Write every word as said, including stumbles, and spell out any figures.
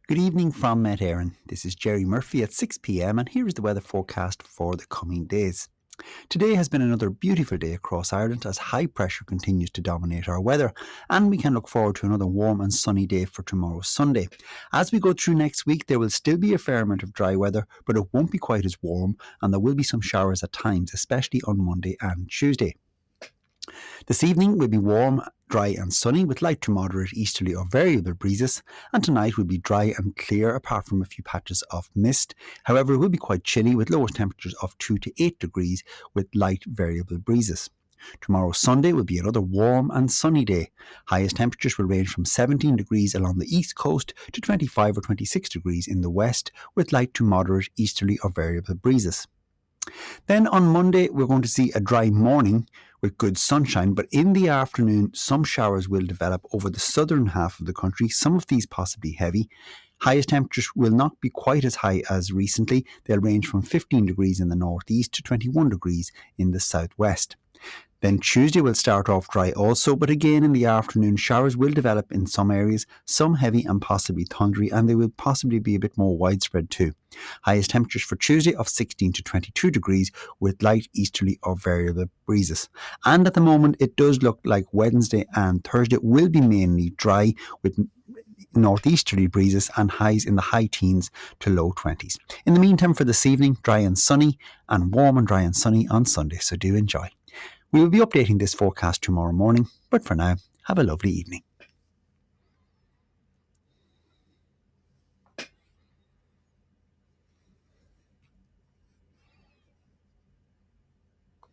Good evening from Met Éireann. This is Jerry Murphy at six p.m. and here is the weather forecast for the coming days. Today has been another beautiful day across Ireland as high pressure continues to dominate our weather, and we can look forward to another warm and sunny day for tomorrow, Sunday. As we go through next week, there will still be a fair amount of dry weather, but it won't be quite as warm, and there will be some showers at times, especially on Monday and Tuesday. This evening will be warm, dry and sunny with light to moderate easterly or variable breezes, and tonight will be dry and clear apart from a few patches of mist. However, it will be quite chilly with lowest temperatures of two to eight degrees with light variable breezes. Tomorrow, Sunday, will be another warm and sunny day. Highest temperatures will range from seventeen degrees along the east coast to twenty-five or twenty-six degrees in the west with light to moderate easterly or variable breezes. Then on Monday, we're going to see a dry morning with good sunshine, but in the afternoon, some showers will develop over the southern half of the country, some of these possibly heavy. Highest temperatures will not be quite as high as recently. They'll range from fifteen degrees in the northeast to twenty-one degrees in the southwest. Then Tuesday will start off dry also, but again in the afternoon showers will develop in some areas, some heavy and possibly thundery, and they will possibly be a bit more widespread too. Highest temperatures for Tuesday of sixteen to twenty-two degrees with light easterly or variable breezes. And at the moment it does look like Wednesday and Thursday will be mainly dry with northeasterly breezes and highs in the high teens to low twenties. In the meantime, for this evening, dry and sunny, and warm and dry and sunny on Sunday, so do enjoy. We will be updating this forecast tomorrow morning, but for now, have a lovely evening.